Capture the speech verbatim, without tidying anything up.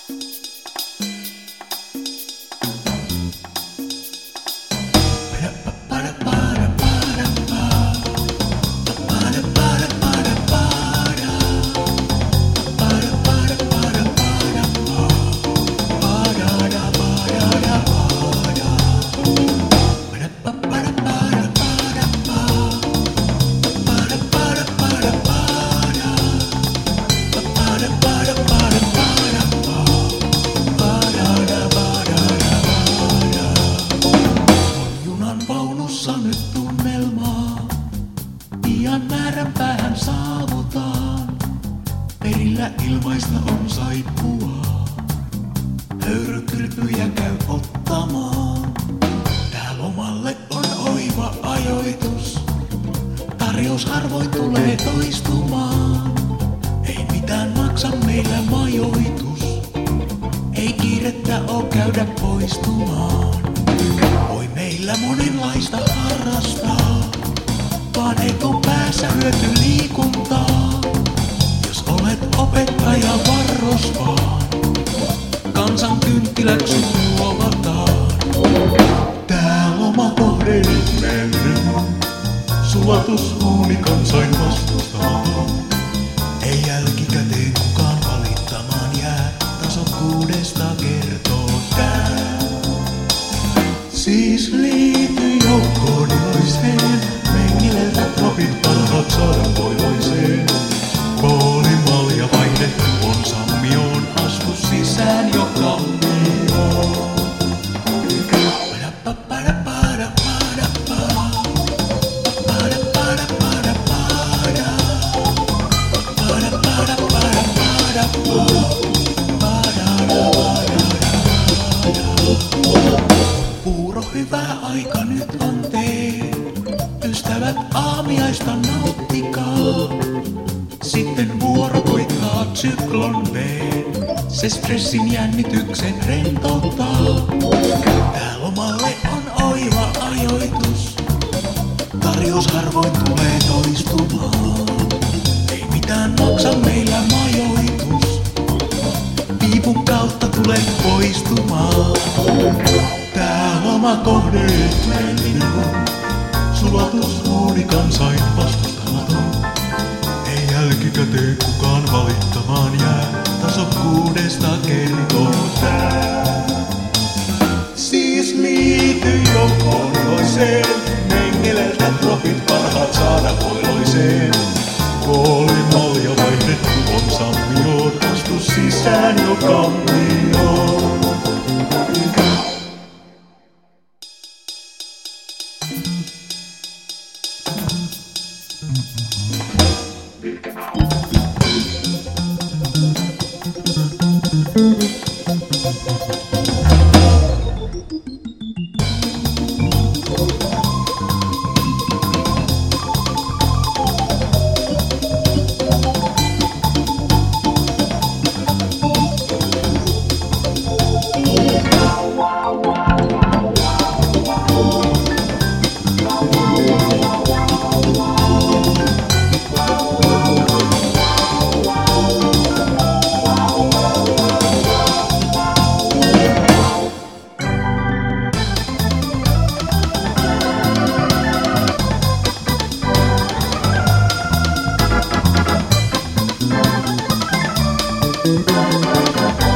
Nyt tunnelmaa, pian määränpäähän saavutaan. Perillä ilmaista on saippua, höyrykylpyjä käy ottamaan. Tää lomalle on oiva ajoitus, tarjous harvoin tulee toistumaan. Ei mitään maksa meillä majoitus, ei kiirettä oo käydä poistumaan. Voi meillä monenlaista harrastaa, vaan ei oo päässä hyöty liikuntaa. Jos olet opettaja, varros vaan, kansan kynttiläksi luovataan. Tää loma kohde nyt mennyt, sulatusuuni kansain vastustamaton. Ei jälkikäteen kukaan valittamaan jää, tasokkuudesta kertoo tää. Siis liity joukkoon iloiseen, mengileltä tropit parhaat saada poiloiseen. Koolin malja vaihdettu on sammioon, astu sisään jo kammioon. Puuro hyvä aika nyt on tee, ystävät aamiaista nauttikaa. Sitten vuoro koittaa syklon B, se stressin jännityksen rentouttaa. Tää lomalle on oiva ajoitus, tarjous harvoin tulee toistumaan. Ei mitään maksa meillä majoitus, piipun kautta tulee poistumaan. Tää loma kohde mennyt, sulatusuuni kansain vastustamaton. Ei jälkikäteen kukaan valittamaan jää, tasokkuudesta kertoo tää. Siis liity joukkoon iloiseen, mengeleltä tropit parhaat saada poiloiseen. Koolin malja vaihdettu on sammioon, astu sisään jo kammioon. Thank you.